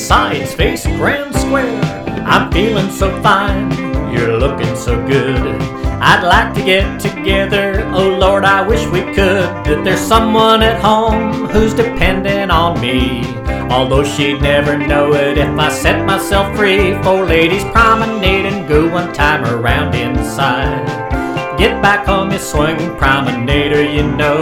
Science Face Grand Square. I'm feeling so fine, you're looking so good. I'd like to get together, oh Lord, I wish we could. But there's someone at home who's dependent on me, although she'd never know it if I set myself free. Four ladies promenade and go one time around inside. Get back home, you swing promenader, you know.